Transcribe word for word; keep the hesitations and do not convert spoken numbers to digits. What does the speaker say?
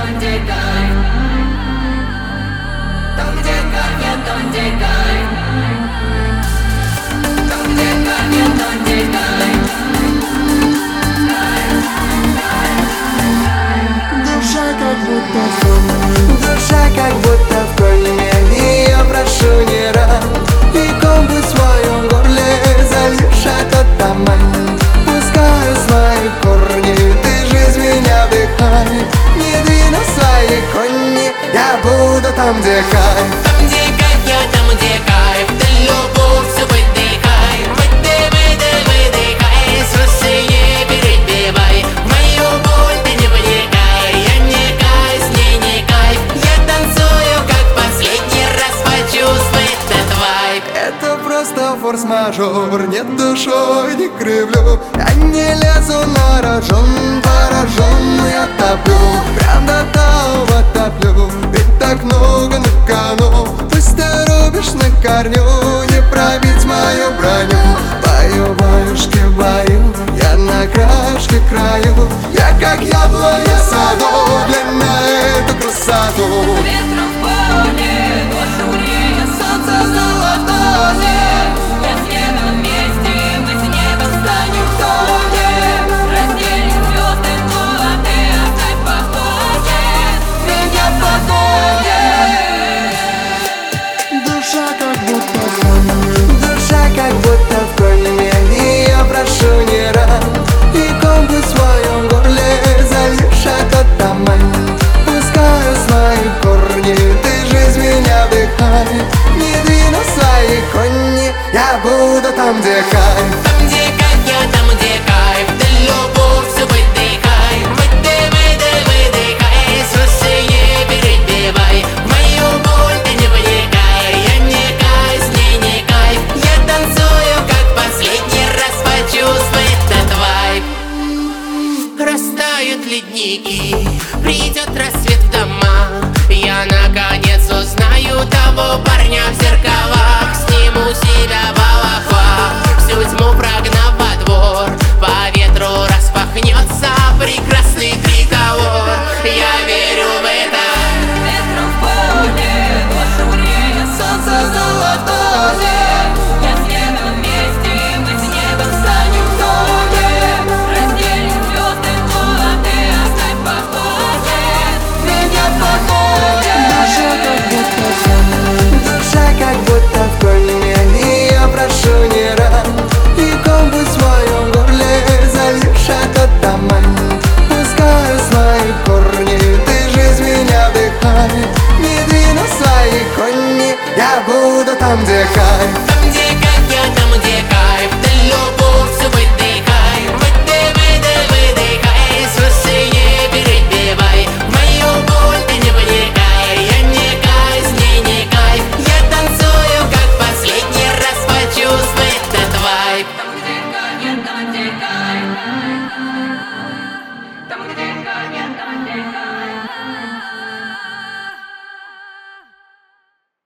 там, где кайф. Там, где кайф, нет, там, где кайф. Там, где кайф, нет, там, где кайф. Душа как будто в коме, душа как будто в коме, и я прошу не рад. И комбы в своем горле зальешь этот томан. Пускаю свои корни, ты жизнь меня вдыхай. Не двину свои кони, я буду там, где кайф. Там, где кайф, я там, где кайф. Ты любовь все выдыхай. Выдыхай, выдыхай, выдыхай. Слушай, не перебивай. Мою боль ты не вникай. Я не кайф, с ней не кайф. Я танцую, как последний раз. Почувствуй этот вайб. Это просто форс-мажор, нет душой, не кривлю. Я не лезу на рожон, поражен я топлю. Прям до того топлю, ведь так много на кону. Пусть ты рубишь на корню, не пробить мою броню. Бою, баюшки, бою, я на крашке краю. Я как яблоня в саду, глянь на эту красоту. Ветром в поле, душу греет солнце золотое. Я с небом вместе, мы с небом станем в тоне. Разделим звезды, но а ты оставь в покое. Меня в покое. Душа как будто в коме, душа как будто в коме, и я прошу не рад. И комбы в своем горле зальешь этот томан. Пускаю свои корни, ты жизнь меня вдыхай. Не двину свои кони, я буду там, где кайф. Там, где кайф, я там, где кайф. Ты любовь все выдыхай. Выдыхай, выдыхай, выдыхай. Слушай, не перебивай. Мою боль ты не вникай. Я не кайф, с ней не кайф. Я танцую, как последний раз. Почувствуй этот вайб. Растают ледники, придет рассвет в дома. Я наконец узнаю того парня в зеркалах. Сниму себя балаха, всю тьму прогнав во двор. По ветру распахнется прекрасный триколор. Я верю в это. Ветром в поле, душу греет солнце золотое. Я с небом вместе, мы с небом станем в тоне. Разделим звезды, но а ты оставь в покое. Меня в покое. Душа как будто в коме, и я прошу не рад. И комбы в своем горле зальешь этот томан. Пускаю свои корни, ты жизнь меня вдыхай. Не двину свои кони, я буду там, где кайф. Там, где кайф, я там, где кайф. Ты любовь все выдыхай. Выдыхай, выдыхай, выдыхай. Слушай, не перебивай. Мою боль ты не вникай. Я не кайф, с ней не кайф. Я танцую, как последний раз. Почувствуй этот вайб. Там, где кайф, я там, где кайф.